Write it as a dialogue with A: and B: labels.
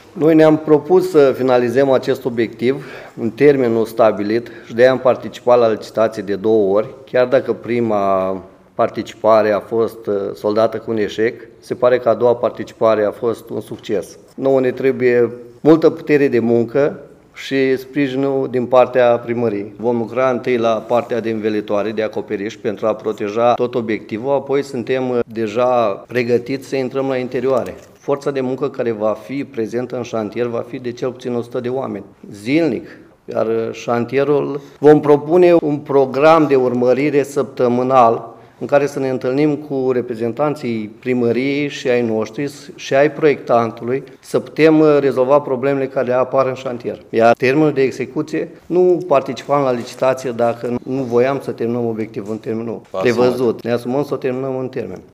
A: Noi ne-am propus să finalizăm acest obiectiv în termenul stabilit și de-aia am participat la licitație de 2 ori, chiar dacă prima participare a fost soldată cu un eșec, se pare că a doua participare a fost un succes. Nouă ne trebuie multă putere de muncă și sprijinul din partea primăriei. Vom lucra întâi la partea de învelitoare, de acoperiș, pentru a proteja tot obiectivul, apoi suntem deja pregătiți să intrăm la interioare. Forța de muncă care va fi prezentă în șantier va fi de cel puțin 100 de oameni, zilnic. Iar șantierul vom propune un program de urmărire săptămânal în care să ne întâlnim cu reprezentanții primăriei și ai noștri și ai proiectantului să putem rezolva problemele care apar în șantier. Iar termenul de execuție, nu participam la licitație dacă nu voiam să terminăm obiectivul în termenul prevăzut. Ne asumăm să o terminăm în termen.